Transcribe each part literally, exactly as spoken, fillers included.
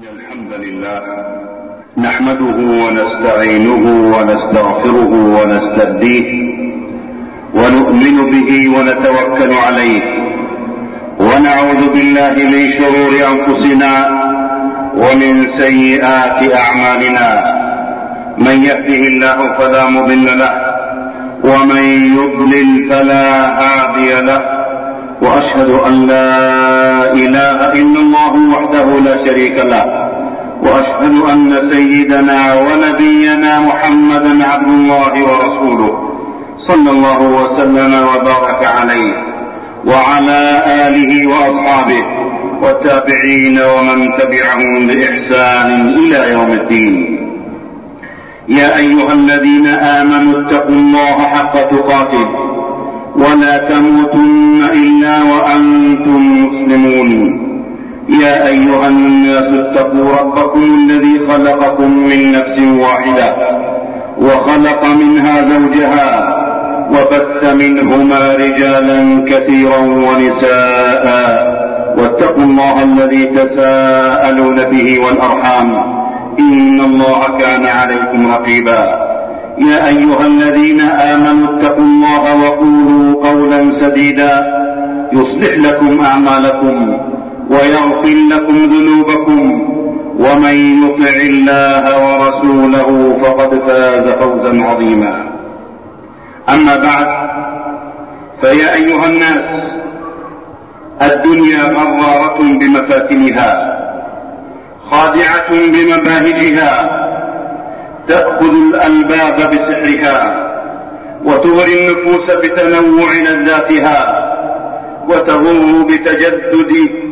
الحمد لله نحمده ونستعينه ونستغفره ونستهديه ونؤمن به ونتوكل عليه ونعوذ بالله من شرور أنفسنا ومن سيئات أعمالنا من يهده الله فلا مضل له ومن يضلل فلا هادي له وأشهد أن لا إله إلا الله وحده لا شريك له وأشهد أن سيدنا ونبينا محمدا عبد الله ورسوله صلى الله وسلم وبارك عليه وعلى آله وأصحابه والتابعين ومن تبعهم بإحسان إلى يوم الدين. يا أيها الذين آمنوا اتقوا الله حق تقاته ولا تموتن إلا وأنتم مسلمون. يا أيها الناس اتقوا ربكم الذي خلقكم من نفس واحدة وخلق منها زوجها وبث منهما رجالا كثيرا ونساء واتقوا الله الذي تساءلون به والأرحام إن الله كان عليكم رقيبا. يا أيها الذين آمنوا اتقوا الله وقولوا قولا سديدا يصلح لكم أعمالكم ويغفر لكم ذنوبكم ومن يطع الله ورسوله فقد فاز فوزا عظيما. أما بعد، فيا أيها الناس، الدنيا غرارة بمفاتنها خادعة بمباهجها تأخذ الألباب بسحرها وتغري النفوس بتنوع لذاتها وتغر بتجدد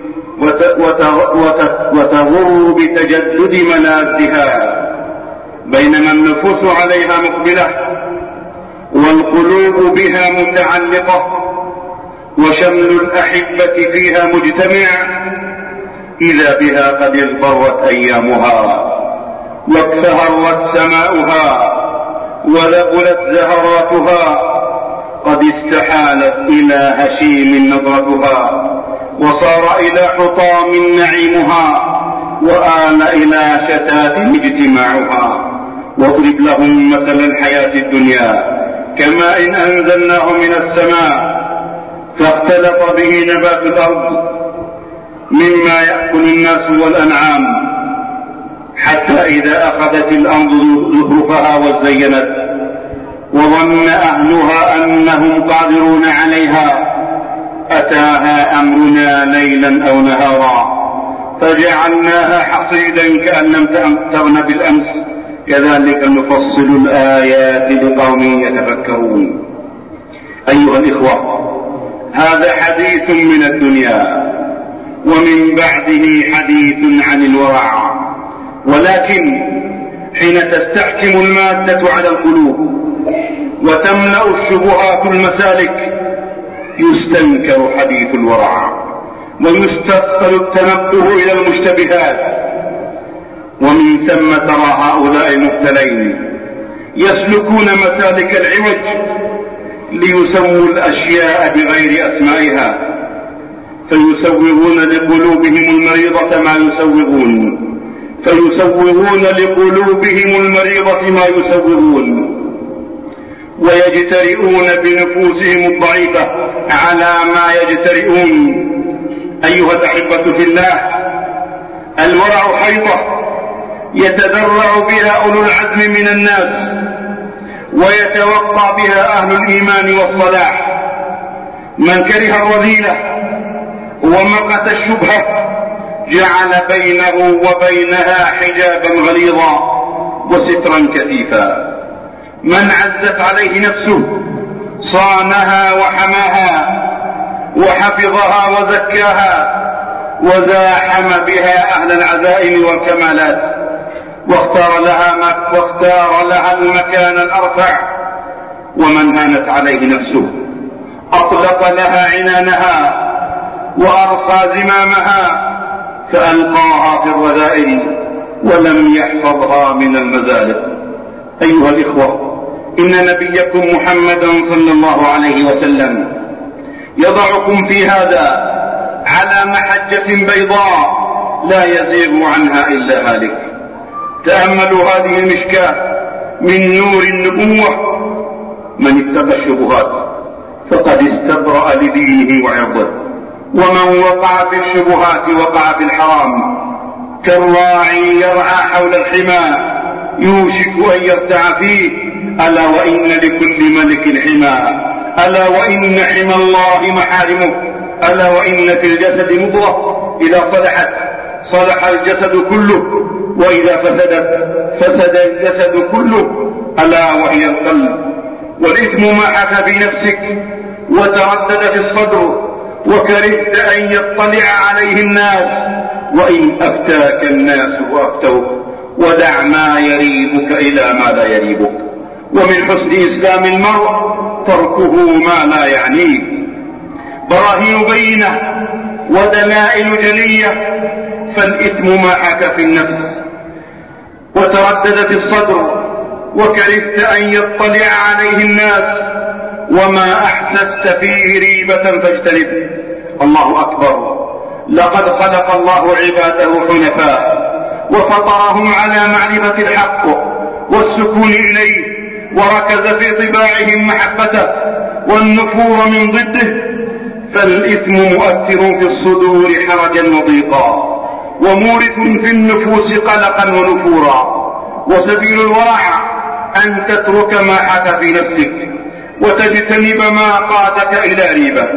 وتغر بتجدد ملاذها، بينما النفوس عليها مقبلة والقلوب بها متعلقة وشمل الأحبة فيها مجتمع، إذا بها قد اغبرت أيامها واكتهرت سماؤها ولغلت زهراتها، قد استحالت إلى هشيم نظرتها وصار إلى حطام نعيمها وآل إلى شتات اجتماعها. واضرب لهم مثل الحياة الدنيا كماء إن أنزلناه من السماء فاختلط به نبات الأرض مما يأكل الناس والأنعام حتى إذا أخذت الأرض زخرفها وزينت وظن أهلها أنهم قادرون عليها أتاها أمرنا ليلا أو نهارا فجعلناها حصيدا كأن لم تغن بالأمس كذلك نفصل الآيات لقوم يتفكرون. أيها الإخوة، هذا حديث من الدنيا ومن بعده حديث عن الورع، ولكن حين تستحكم المادة على القلوب وتملأ الشبهات المسالك يستنكر حديث الورع ويستثقل التنبه إلى المشتبهات، ومن ثم ترى هؤلاء المبتلين يسلكون مسالك العوج ليسموا الأشياء بغير أسمائها، فيسوغون لقلوبهم المريضة ما يسوغون فيسوغون لقلوبهم المريضة ما يسوغون ويجترئون بنفوسهم الضعيفة على ما يجترئون. أيها الأحبة في الله، الورع حيطة يتذرع بها أولو العزم من الناس ويتوقع بها أهل الإيمان والصلاح. من كره الرذيلة ومقت الشبهة جعل بينه وبينها حجابا غليظا وسترا كثيفا. من عزت عليه نفسه صانها وحماها وحفظها وزكاها وزاحم بها أهل العزائم والكمالات واختار لها, ما واختار لها المكان الأرفع. ومن هانت عليه نفسه أطلق لها عنانها وأرخى زمامها فألقاها في الرذائل ولم يحفظها من المزالق. أيها الإخوة، إن نبيكم محمدا صلى الله عليه وسلم يضعكم في هذا على محجة بيضاء لا يزيغ عنها إلا هالك. تأملوا هذه المشكاة من نور النبوة. من اتقى الشبهات فقد استبرأ لدينه وعرضه، ومن وقع في الشبهات وقع في الحرام. كالراعي يرعى حول الحمى يوشك أن يرتع فيه، ألا وإن لكل ملك حمى، ألا وإن حمى الله محارمه، ألا وإن في الجسد مضغة إذا صلحت صلح الجسد كله، وإذا فسدت فسد الجسد كله، ألا وهي القلب. والإثم ما حكى في نفسك وتردد في الصدر وكرهت أن يطلع عليه الناس، وإن أفتاك الناس وأفتوك، ودع ما يريبك إلى ما لا يريبك. ومن حسن إسلام المرء تركه ما لا يعنيه. براهين بينة ودلائل جلية، فالإثم ما حكى في النفس وتردد في الصدر وكرهت أن يطلع عليه الناس، وما أحسست فيه ريبة فاجتنب. الله أكبر. لقد خلق الله عباده حنفاء وفطرهم على معرفة الحق والسكون إليه، وركز في طباعهم محبته والنفور من ضده. فالإثم مؤثر في الصدور حرجا وضيقا، ومورث في النفوس قلقا ونفورا. وسبيل الورع أن تترك ما حكى في نفسك وتجتنب ما قادك إلى ريبة.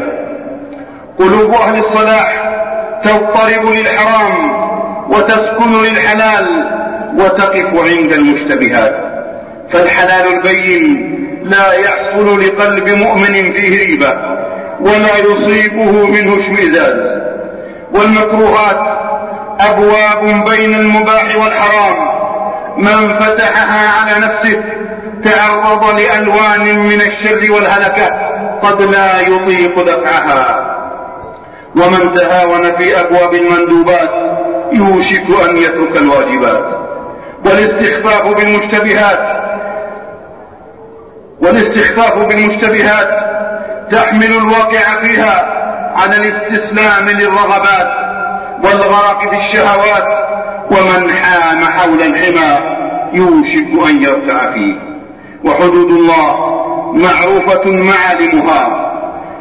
قلوب أهل الصلاح تضطرب للحرام وتسكن للحلال وتقف عند المشتبهات. فالحلال البين لا يحصل لقلب مؤمن فيه ريبة ولا يصيبه منه اشمئزاز. والمكروهات أبواب بين المباح والحرام، من فتحها على نفسه تعرض لألوان من الشر والهلكة قد لا يطيق دفعها. ومن تهاون في أبواب المندوبات يوشك أن يترك الواجبات. والاستخفاف بالمشتبهات والاستخفاف بالمشتبهات تحمل الواقع فيها على الاستسلام للرغبات والغرق في الشهوات. ومن حام حول الحمى يوشك أن يرتع فيه. وحدود الله معروفة معالمها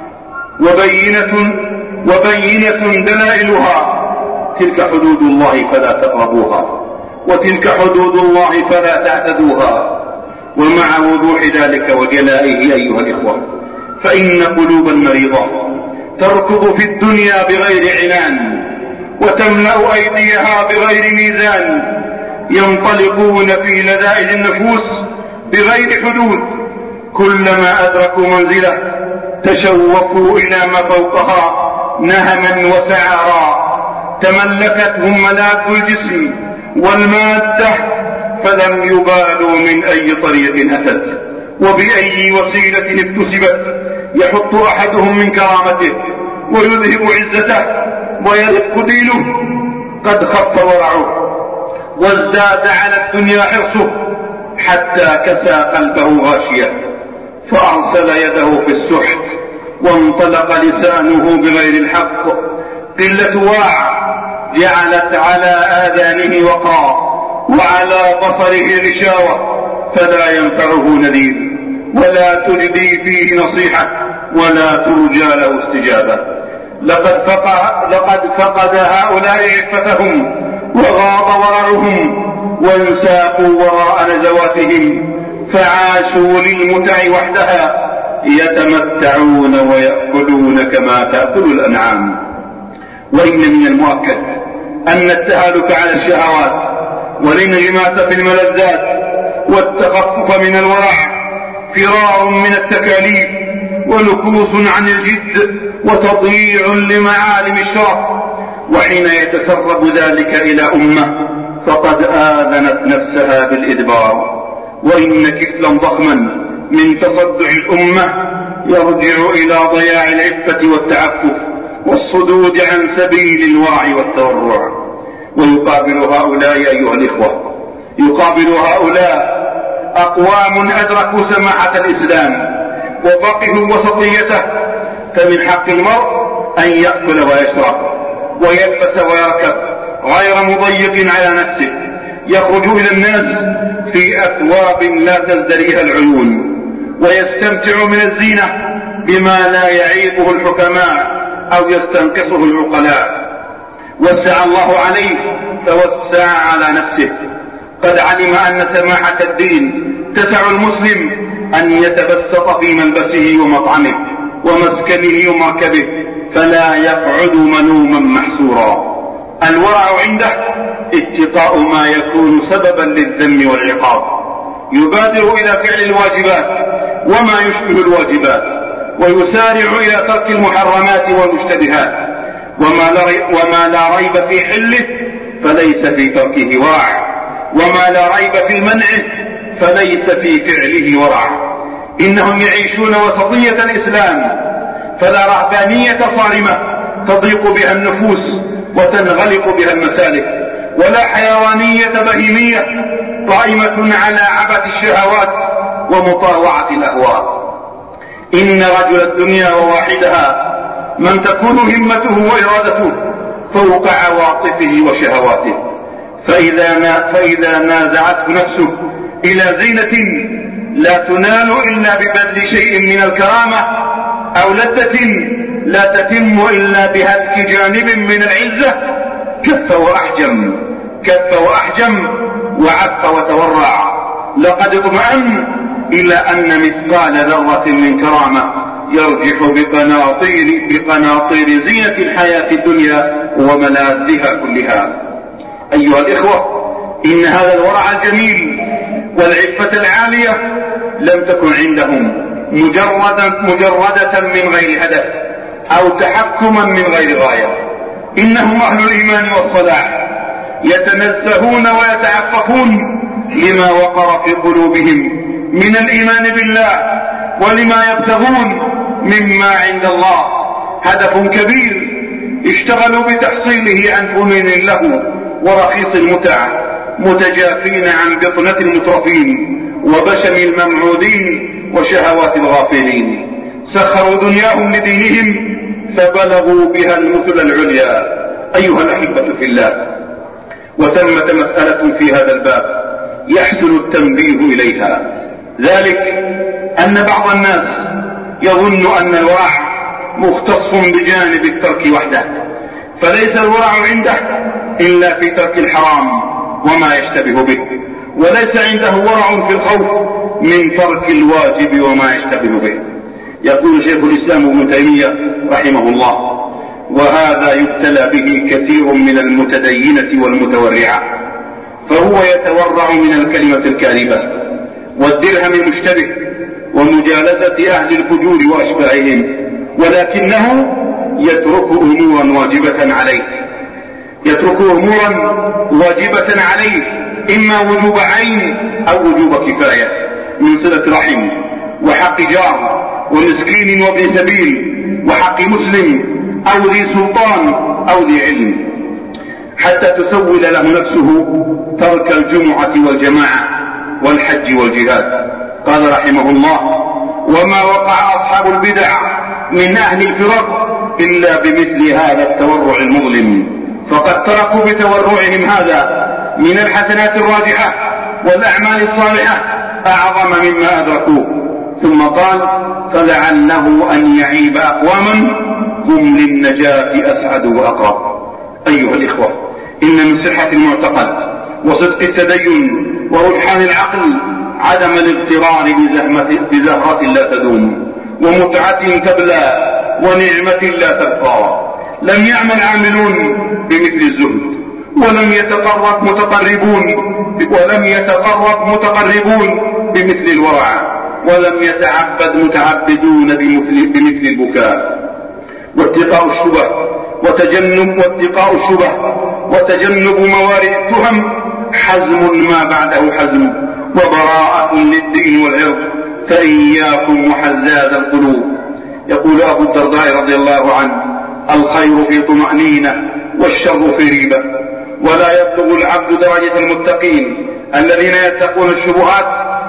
وبينة, وبينة دلائلها. تلك حدود الله فلا تقربوها، وتلك حدود الله فلا تعتدوها. ومع وضوح ذلك وجلائه أيها الإخوة، فإن قلوبا مريضة تركض في الدنيا بغير عنان وتملأ أيديها بغير ميزان، ينطلقون في لذائذ النفوس بغير حدود. كلما أدركوا منزله تشوفوا إلى ما فوقها نهما وسعارا. تملكتهم ملاك الجسم والمادة فلم يبالوا من أي طريق أتت وبأي وسيلة اكتسبت. يحط أحدهم من كرامته ويذهب عزته ويرق دينه. قد خف ورعه وازداد على الدنيا حرصه حتى كسى قلبه غاشية، فأرسل يده في السحت وانطلق لسانه بغير الحق. قلة واع جعلت على آذانه وقار وعلى بصره غشاوة، فلا ينفعه نذير ولا تجدي فيه نصيحة ولا ترجى له استجابة. لقد فقد, لقد فقد هؤلاء عفتهم وغاض ورعهم وانساقوا وراء نزواتهم، فعاشوا للمتع وحدها يتمتعون ويأكلون كما تأكل الأنعام. وإن من المؤكد أن التهالك على الشهوات والانغماس في الملذات والتخفف من الورع فرار من التكاليف ونكوص عن الجد وتضييع لمعالم الشرف. وحين يتسرب ذلك إلى أمة فقد آذنت نفسها بالإدبار. وإن كفلا ضخما من تصدع الأمة يرجع إلى ضياع العفة والتعفف والصدود عن سبيل الوعي والتورع. ويقابل هؤلاء أيها الإخوة، يقابل هؤلاء أقوام أدركوا سماحة الإسلام وفقهوا وسطيته. فمن حق المرء أن يأكل ويشرب ويلبس ويركب غير مضيق على نفسه، يخرج إلى الناس في أثواب لا تزدريها العيون، ويستمتع من الزينة بما لا يعيبه الحكماء أو يستنقصه العقلاء. وسع الله عليه فوسع على نفسه. قد علم أن سماحة الدين تسع المسلم أن يتبسط في ملبسه ومطعمه ومسكنه ومركبه، فلا يقعد منوما محسورا. الورع عنده اتقاء ما يكون سببا للذم والعقاب، يبادر إلى فعل الواجبات وما يشبه الواجبات، ويسارع إلى ترك المحرمات والمشتبهات، وما لا ريب في حله فليس في تركه ورع، وما لا ريب في منعه فليس في فعله ورع. إنهم يعيشون وسطية الإسلام، فلا رهبانية صارمة تضيق بها النفوس وتنغلق بها المسالك، ولا حيوانية بهيمية قائمة على عبث الشهوات ومطاوعة الأهواء. إن رجل الدنيا وواحدها من تكون همته وإرادته فوق عواطفه وشهواته، فإذا, فإذا نازعته نفسه إلى زينة لا تنال إلا ببذل شيء من الكرامة، أو لذة لا تتم إلا بهتك جانب من العزة، كف وأحجم كف وأحجم وعف وتورع. لقد اطمأن إلى أن مثقال ذرة من كرامة يرجح بقناطير, بقناطير زينة الحياة الدنيا وملاذها كلها. أيها الإخوة، إن هذا الورع الجميل والعفة العالية لم تكن عندهم مجردة, مجردة من غير هدف أو تحكما من غير غاية. إنهم أهل الإيمان والصلاح، يتنزهون ويتعففون لما وقر في قلوبهم من الإيمان بالله ولما يبتغون مما عند الله. هدف كبير اشتغلوا بتحصيله عن فنون له ورخيص المتع، متجافين عن بطنة المترفين وبشم الممعودين وشهوات الغافلين. سخروا دنياهم لدينهم فبلغوا بها المثل العليا. أيها الأحبة في الله، وثمة مسألة في هذا الباب يحسن التنبيه إليها، ذلك أن بعض الناس يظن أن الورع مختص بجانب الترك وحده، فليس الورع عنده إلا في ترك الحرام وما يشتبه به، وليس عنده ورع في الخوف من ترك الواجب وما يشتبه به. يقول شيخ الإسلام ابن تيمية رحمه الله: وهذا يبتلى به كثير من المتدينة والمتورعة، فهو يتورع من الكلمة الكاذبة والدرهم المشتبه ومجالسة أهل الفجور وأشباههم، ولكنه يترك أمورا واجبة عليه يترك أمورا واجبة عليه إما وجوب عين أو وجوب كفاية، من صلة رحم وحق جار ومسكين وابن سبيل وحق مسلم أو ذي سلطان أو ذي علم، حتى تسول له نفسه ترك الجمعة والجماعة والحج والجهاد. قال رحمه الله: وما وقع أصحاب البدع من أهل الفرق إلا بمثل هذا التورع المظلم، فقد تركوا بتورعهم هذا من الحسنات الراجحة والأعمال الصالحة أعظم مما أدركوه. ثم قال: فلعله أن يعيب أقواما هم للنجاة أسعد وأقرب. أيها الإخوة، إن من صحة المعتقد وصدق التدين ورجحان العقل عدم الاغترار بزهرة لا تدوم ومتعة تبلى ونعمة لا تبقى. لم يعمل عاملون بمثل الزهد، ولم يتقرب متقربون ولم يتقرب متقربون بمثل الورع، ولم يتعبد متعبدون بمثل, بمثل البكاء. واتقاء الشبه وتجنب واتقاء الشبه وتجنب موارد التهم حزم ما بعده حزم، وبراءة للدين والعرض، فإياكم وحزاز القلوب. يقول أبو الدرداء رضي الله عنه: الخير في طمأنينة والشر في ريبة. ولا يبلغ العبد درجة المتقين الذين يتقون الشبهات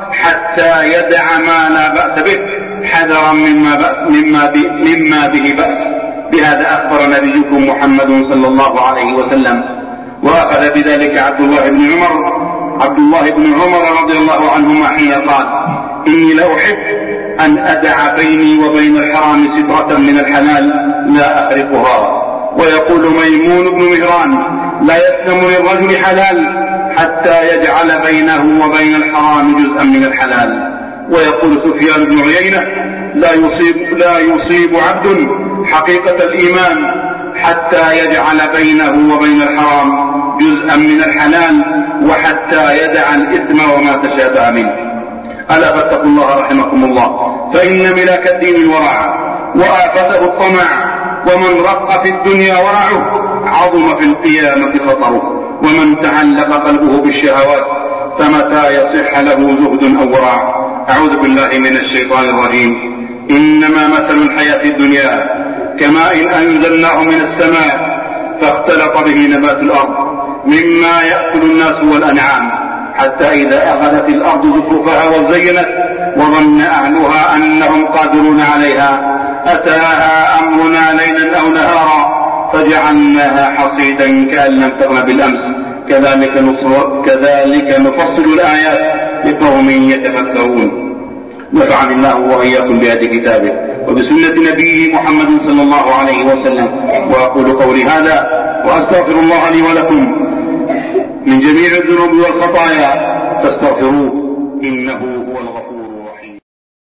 حتى يدع ما لا بأس به حذرا مما, بأس مما, مما به بأس. بهذا أخبر نبيكم محمد صلى الله عليه وسلم: وأخذ بذلك عبد الله بن عمر عبد الله بن عمر رضي الله عنهما حين قال: إني لأحب أن أدع بيني وبين الحرام سترة من الحلال لا أخرقها. ويقول ميمون بن مهران: لا يسلم للرجل حلال حتى يجعل بينه وبين الحرام جزءا من الحلال. ويقول سفيان بن عيينة: لا يصيب, لا يصيب عبد حقيقة الإيمان حتى يجعل بينه وبين الحرام جزءا من الحلال وحتى يدع الإثم وما تشابه منه. ألا فاتقوا الله رحمكم الله، فإن ملاك الدين الورع وآفته الطمع، ومن رق في الدنيا ورعه عظم في القيامة خطره، ومن تعلق قلبه بالشهوات فمتى يصح له زهد أو ورع. أعوذ بالله من الشيطان الرجيم. إنما مثل الحياة الدنيا كماء أنزلناه من السماء فاختلط به نبات الأرض مما يأكل الناس والأنعام حتى إذا أخذت الأرض زخرفها وزينت وظن أهلها أنهم قادرون عليها أتاها أمرنا ليلا أو نهارا فجعلناها حصيدا كأن لم تغن بالأمس كذلك نفصل, كذلك نفصل الآيات لقوم يتفكرون. نفعني الله وإياكم بهدي كتابه وبسنة نبيه محمد صلى الله عليه وسلم. وأقول قولي هذا وأستغفر الله لي ولكم من جميع الذنوب والخطايا فاستغفروه إنه هو الغفور الرحيم.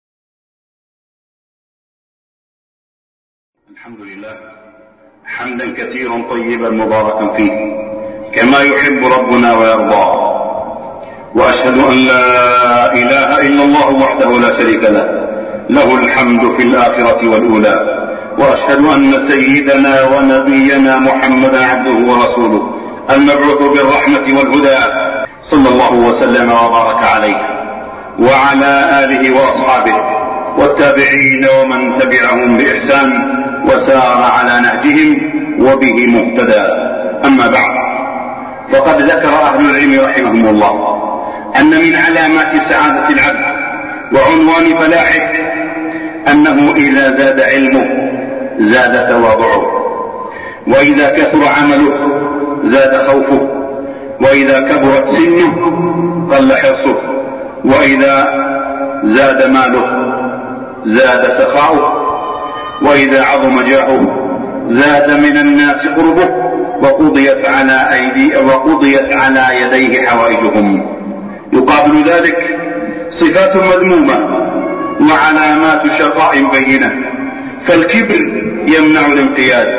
الحمد لله حمدا كثيرا طيبا مباركا فيه كما يحب ربنا ويرضى، وأشهد أن لا إله إلا الله وحده لا شريك له له الحمد في الآخرة والأولى، وأشهد أن سيدنا ونبينا محمدا عبده ورسوله المبعوث بالرحمة والهدى صلى الله وسلم وبارك عليه وعلى آله وأصحابه والتابعين ومن تبعهم بإحسان وسار على نهجهم وبه مهتدى. أما بعد، فقد ذكر أهل العلم رحمهم الله أن من علامات سعادة العبد وعنوان فلاحه أنه إذا زاد علمه زاد تواضعه، وإذا كثر عمله زاد خوفه، وإذا كبرت سنه قل حرصه، وإذا زاد ماله زاد سخاؤه، وإذا عظم جاهه زاد من الناس قربه، وقضيت على أيدي وقضيت على يديه حوائجهم. يقابل ذلك صفات مذمومة وعلامات شقاء بينة، فالكبر يمنع الانقياد،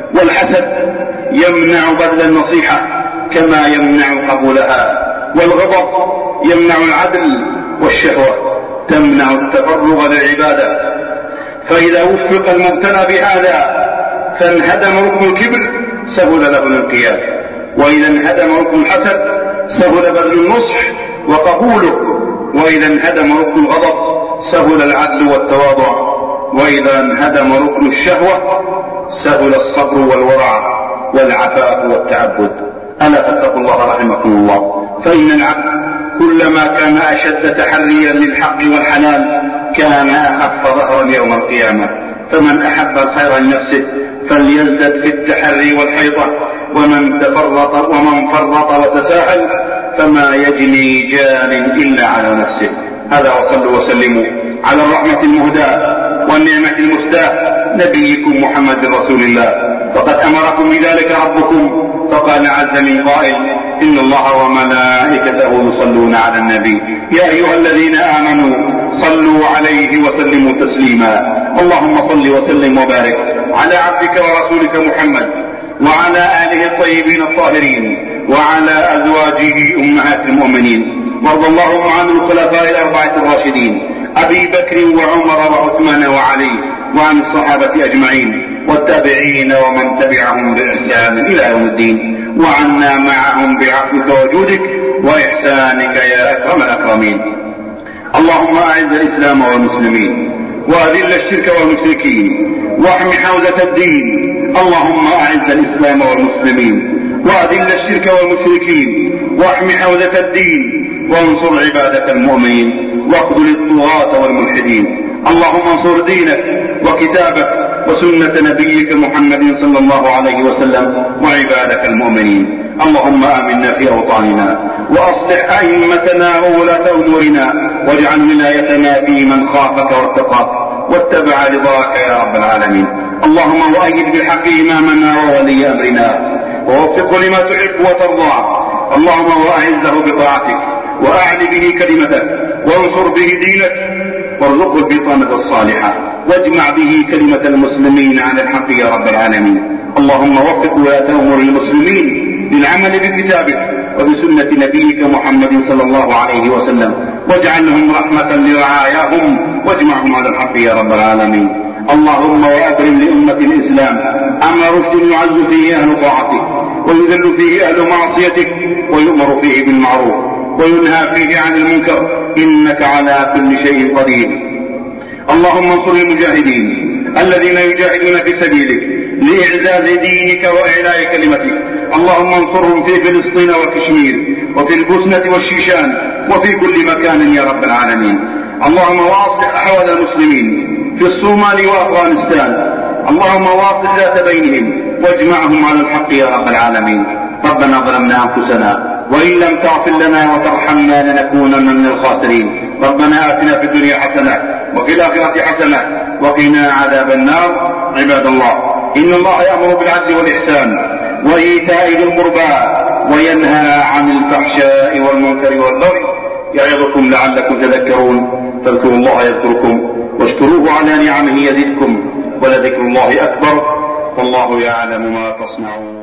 والحسد يمنع بذل النصيحة كما يمنع قبولها، والغضب يمنع العدل، والشهوة تمنع التفرغ للعبادة. فإذا وفق المبتلى بهذا فانهدم ركن الكبر سهل له الانقياد، وإذا انهدم ركن الحسد سهل بذل النصح وقبوله، وإذا انهدم ركن الغضب سهل العدل والتواضع، وإذا انهدم ركن الشهوة سهل الصبر والورع والعفاف والتعبد. ألا فاتقوا الله رحمكم الله، فإن العبد كلما كان أشد تحريا للحق والحلال كان أخف ظهرا يوم القيامة. فمن أحب الخير لنفسه فليزدد في التحري والحيطة، ومن تفرط ومن فرط وتساهل فما يجني جان إلا على نفسه. هذا وصلوا وسلموا على الرحمة المهداة والنعمة المسداة نبيكم محمد رسول الله، فقد أمركم بذلك ربكم فقال عز من قائل: إن الله وملائكته يصلون على النبي يا أيها الذين آمنوا صلوا عليه وسلموا تسليما. اللهم صل وسلم وبارك على عبدك ورسولك محمد وعلى آله الطيبين الطاهرين وعلى أزواجه أمهات المؤمنين، وارض اللهم عن الخلفاء الأربعة الراشدين أبي بكر وعمر وعثمان وعلي، وعن الصحابة أجمعين والتابعين ومن تبعهم بإحسان إلى يوم الدين، وعنا معهم بعفوك وجودك وإحسانك يا أكرم الأكرمين. اللهم أعز الإسلام والمسلمين وأذل الشرك والمشركين واحم حوزة الدين. اللهم أعز الإسلام والمسلمين وأذل الشرك والمشركين واحم حوزة الدين وانصر عبادك المؤمنين واخذل الطغاة والملحدين. اللهم انصر دينك وكتابك وسنة نبيك محمد صلى الله عليه وسلم وعبادك المؤمنين. اللهم آمنا في أوطاننا وأصلح أئمتنا وولاة أمورنا واجعل ولايتنا في من خافك واتقاك واتبع رضاك يا رب العالمين. اللهم وأيد بالحق إمامنا وولي أمرنا ووفقه لما تحب وترضى. اللهم وأعزه بطاعتك وأعل به كلمتك وانصر به دينك وارزقه البطانة الصالحة واجمع به كلمة المسلمين على الحق يا رب العالمين. اللهم وفق ولاة أمور المسلمين للعمل بكتابك وبسنة نبيك محمد صلى الله عليه وسلم واجعلهم رحمة لرعاياهم واجمعهم على الحق يا رب العالمين. اللهم وأكرم لأمة الإسلام أمر رشد يعز فيه أهل طاعتك ويذل فيه أهل معصيتك ويؤمر فيه بالمعروف وينهى فيه عن المنكر إنك على كل شيء قدير. اللهم انصر المجاهدين الذين يجاهدون في سبيلك لإعزاز دينك وإعلاء كلمتك. اللهم انصرهم في فلسطين وكشمير وفي البوسنة والشيشان وفي كل مكان يا رب العالمين. اللهم واصلح أحوال المسلمين في الصومال وأفغانستان. اللهم واصلح ذات بينهم واجمعهم على الحق يا رب العالمين. ربنا ظلمنا أنفسنا وإن لم تغفر لنا وترحمنا لنكونن من الخاسرين. ربنا آتنا في الدنيا حسنة وفي الآخرة حسنة وقنا عذاب النار. عباد الله، إن الله يأمر بالعدل والإحسان وإيتاء ذي القربى وينهى عن الفحشاء والمنكر والبغي يعظكم لعلكم تذكرون. فاذكروا الله يذكركم واشكروه على نعمه يزدكم ولذكر الله أكبر والله يعلم ما تصنعون.